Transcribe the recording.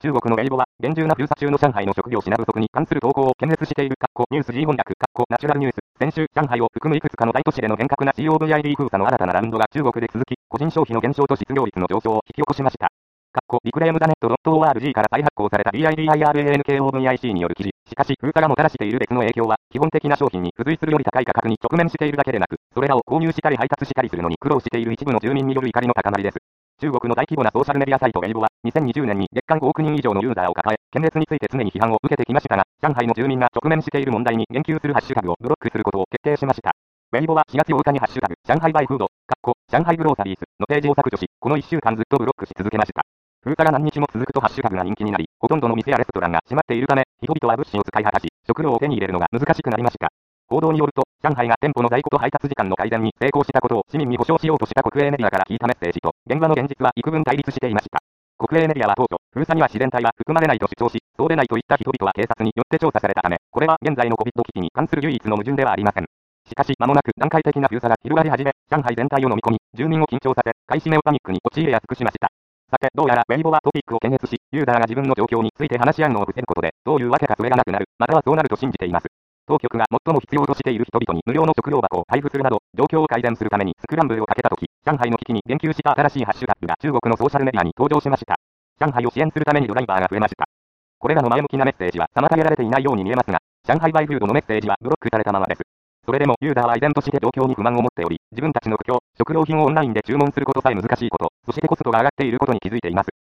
中国のウェイボは、厳重な封鎖中の上海の食料品不足に関する投稿を検閲している。ニュース G 翻訳。ナチュラルニュース。先週、上海を含むいくつかの大都市での厳格な COVID 封鎖の新たなラウンドが中国で続き、個人消費の減少と失業率の上昇を引き起こしました。リクレームダネット .org から再発行された BIDIRANKOVIC による記事。しかし、封鎖がもたらしている別の影響は、基本的な商品に付随するより高い価格に直面しているだけでなく、それらを購入したり配達したりするのに苦労している一部の住民による怒りの高まりです。中国の大規模なソーシャルメディアサイトウェイボは、2020年に月間5億人以上のユーザーを抱え、検閲について常に批判を受けてきましたが、上海の住民が直面している問題に言及するハッシュタグをブロックすることを決定しました。ウェイボは4月8日にハッシュタグ、上海バイフード、上海グローサリースのページを削除し、この1週間ずっとブロックし続けました。封鎖が何日も続くとハッシュタグが人気になり、ほとんどの店やレストランが閉まっているため、人々は物資を使い果たし、食料を手に入れるのが難しくなりました。報道によると、上海が店舗の在庫と配達時間の改善に成功したことを市民に保証しようとした国営メディアから聞いたメッセージと、現場の現実は幾分対立していました。国営メディアは当初、封鎖には自然体は含まれないと主張し、そうでないといった人々は警察によって調査されたため、これは現在の COVID 危機に関する唯一の矛盾ではありません。しかし間もなく段階的な封鎖が広がり始め、上海全体を飲み込み、住民を緊張させ、買い占めをパニックに陥れやすくしました。さて、どうやらウェイボはトピックを検閲し、ユーザーが自分の状況について話し合うのを防ぐことで、どういうわけかそれがなくなる、またはそうなると信じています。当局が最も必要としている人々に無料の食料箱を配布するなど、状況を改善するためにスクランブルをかけたとき、上海の危機に言及した新しいハッシュタグが中国のソーシャルメディアに登場しました。上海を支援するためにドライバーが増えました。これらの前向きなメッセージは妨げられていないように見えますが、上海バイフードのメッセージはブロックされたままです。それでもユーザーは依然として状況に不満を持っており、自分たちの苦境、食料品をオンラインで注文することさえ難しいこと、そしてコストが上がっていることに気づいています。